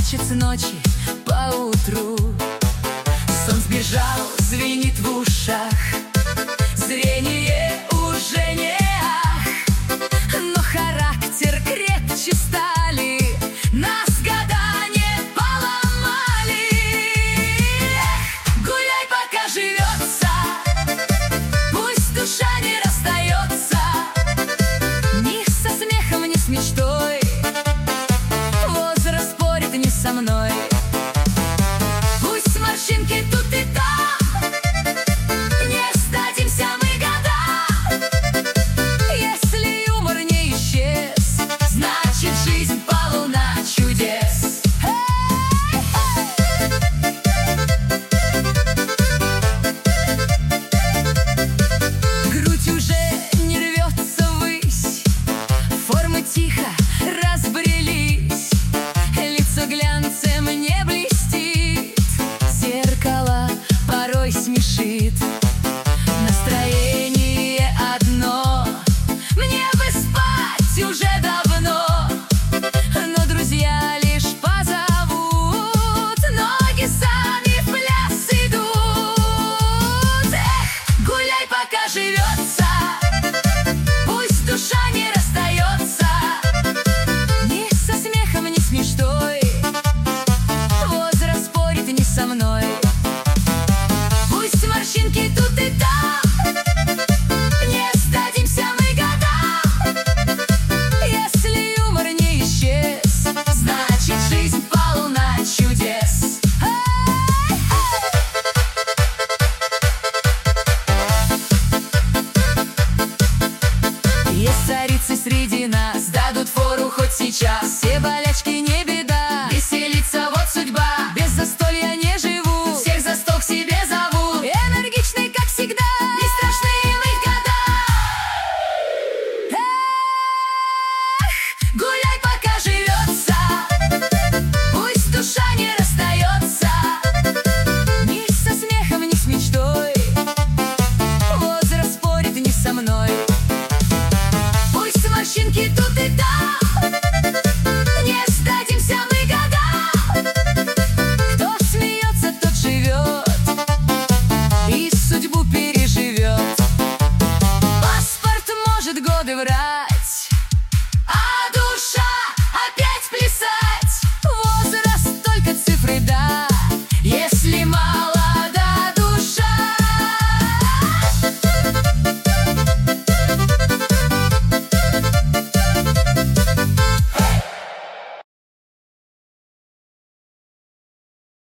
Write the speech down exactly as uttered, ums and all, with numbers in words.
плачет с ночи поутру. Сон сбежал, звенит в ушах, зрение уже не ах, но характер крепче стали, нас года не поломали. Эх, гуляй, пока живется, пусть душа не расстается, ни со смехом, ни с мечтой, возраст спорит не со мной. Пусть морщинки тут и там, не сдадимся мы годам. Если юмор не исчез, значит жизнь полна чудес. Грудь уже не рвется ввысь, формы тихо разбрелись, лицо глянцем не блестит, зеркало порой смешит. Настроение одно, мне бы спать уже давно, но друзья лишь позовут, ноги сами в пляс идут. Эх, гуляй, пока живется, пусть душа не расстается, ни со смехом, ни с мечтой, возраст спорит не со мной. Пусть морщинки тут и там, не сдадимся мы годам. Если юмор не исчез, значит жизнь полна чудес. Есть царицы среди нас, дадут фору хоть сейчас. Все болячки не беда, веселиться вот судьба. Без застолья не живу, всех за стол к себе зову. Энергичный, как всегда, не страшны им их года. Эх, гуляй, пока живется, пусть душа не расстается, ни со смехом, ни с мечтой, возраст спорит не со мной. Пусть морщинки тут и там, не сдадимся мы годам. Кто смеется, тот живет и судьбу переживет. Паспорт может годы врать,